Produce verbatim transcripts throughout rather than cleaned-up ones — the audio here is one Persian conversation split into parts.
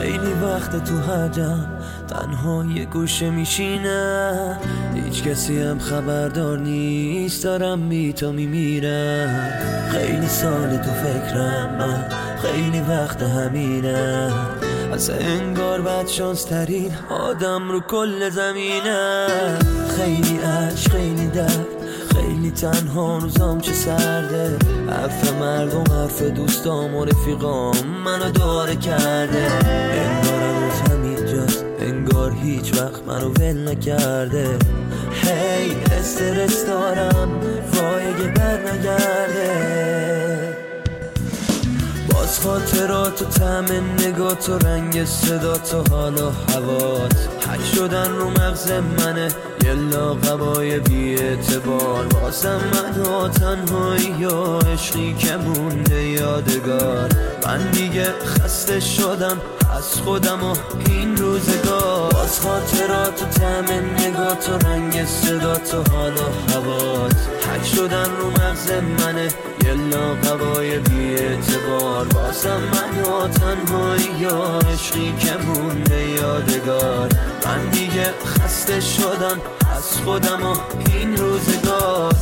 خیلی وقت تو هرجم تنها یه گوشه میشینم، هیچ کسی هم خبردار نیست دارم بی تو میمیرم. خیلی سال تو فکرم من، خیلی وقت همینم، از انگار بعد شانس ترین آدم رو کل زمینم. خیلی عشق خیلی درد، خیلی تنها روزام چه سرده، حرف مردم حرف دوستام و رفیقام منو داره کرده. انگار هنوز همین جاست، انگار هیچ وقت منو ول نکرده. هی استرس دارم وای اگه بر نگرده. باز خاطرات و طعم نگات و رنگ صدات و حالا هوات حک شدن رو مغز منه، یه لاغبای بی اعتبار. بازم من ها تنهایی یا عشقی که مونده یادگار. من دیگه خسته شدم از خودم و این روزگار. باز خاطرات و طعم نگات و رنگ صدات و حالا هوات حک شدن رو مغز منه، یه لاغبای بی اعتبار. بازم من ها تنهایی یا عشقی که مونده یادگار. من دیگه خسته شدم از خودم و این روزگار.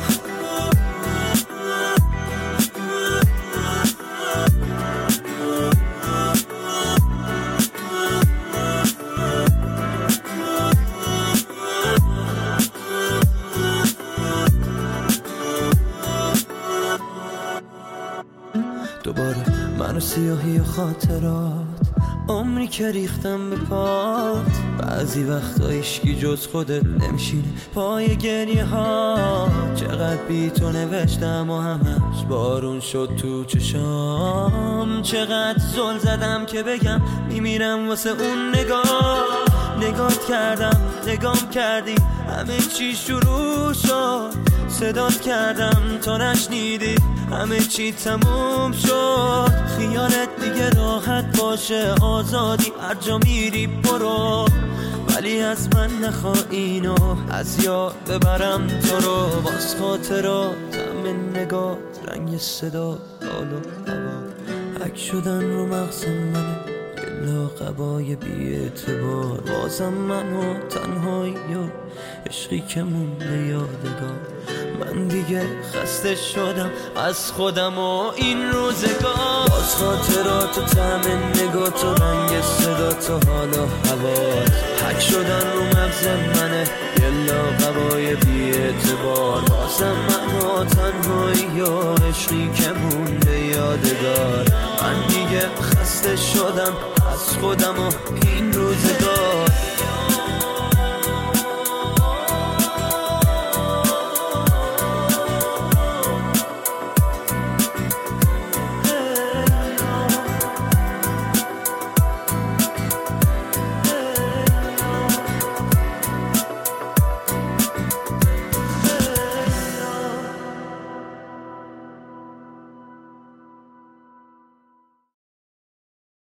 دوباره من و سیاهی و خاطرات، عمری که ریختم به پات. بعضی وقتا عشقی جز خودت نمیشینه پای گریه ها. چقدر بی تو نوشتم و همش بارون شد تو چشام. چقدر زل زدم که بگم میمیرم واسه اون نگاه. نگات کردم نگام کردی همه چی شروع شد. صدات کردم تو نشنیدی همه چی تموم شد. خیالت دیگه راحت باشه آزادی هر جا میری برو، ولی از من نخوا اینو از یاد ببرم تو رو. باز خاطرات همه نگات رنگ صدا حال و هوا حک شدن رو مغز منه، یه لاغبای بی اعتبار. بازم من و تنهایی و عشقی که مونده یادگار. من دیگه خسته شدم از خودم و این روزگار. باز خاطرات و طعم نگات و رنگ صدات و حالا هوات حک شدن رو مغز منه، یه لاغبای بی اعتبار. بازم من ها تنهایی و عشقی که مونده یادگار. من دیگه خسته شدم از خودم و این روزگار.